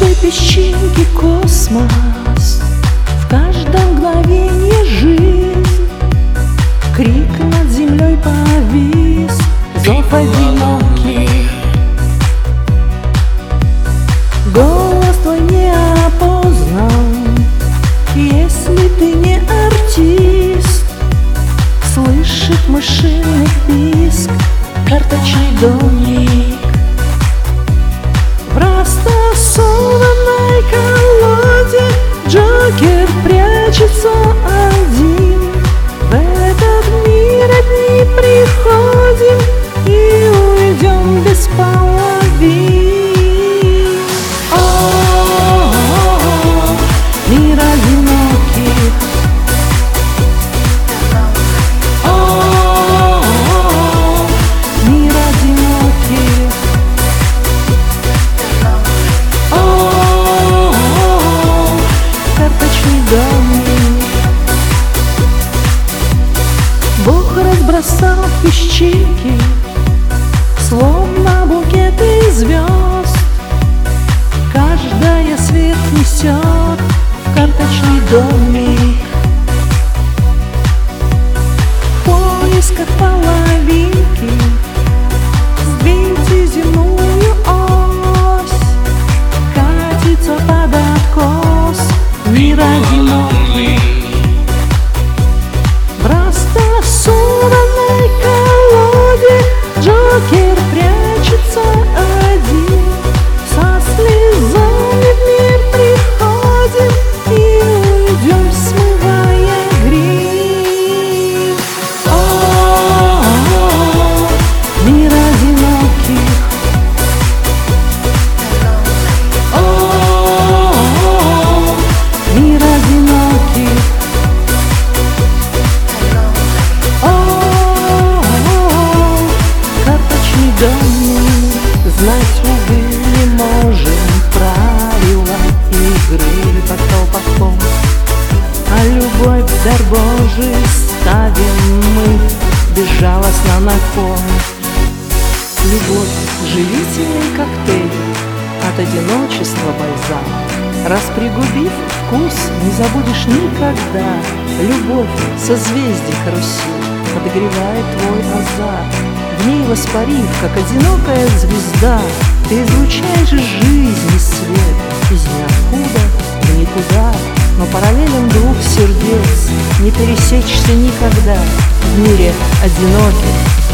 каждой песчинке космос, в каждом мгновенье жизнь. Крик над землей повис, зов одинокий. Голос твой не опознан, если ты не артист. Слышит мышиный писк карточный домик. В расстасованной колоде Джокер прячется один. В этот мир одни приходим и уйдем без половин. О-о-о, мир одиноких. О-о-о, мир одиноких. О-о-о, карточный домик. Бог разбросал песчинки, словно букеты звезд. Каждая свет несет в карточный домик. В поисках половинки сдвиньте земную ось. Катится под откос мир одинокий. В расстасованной колоде Джокер прячется один. Со слезами в мир приходим и уйдем, смывая грим. О-о-о, мир одиноких. О-о-о, мир одиноких. Знать, увы, не можем правила игры под колпаком, а любовь в дар Божий ставим мы безжалостно на кон. Любовь — живительный коктейль, от одиночества бальзам. Раз пригубив вкус, не забудешь никогда. Любовь — созвездие карусель, подогревает твой азарт. В ней воспарив, как одинокая звезда, ты излучаешь жизнь и свет из ниоткуда в никуда. Но параллелям двух сердец не пересечься никогда в мире одиноких.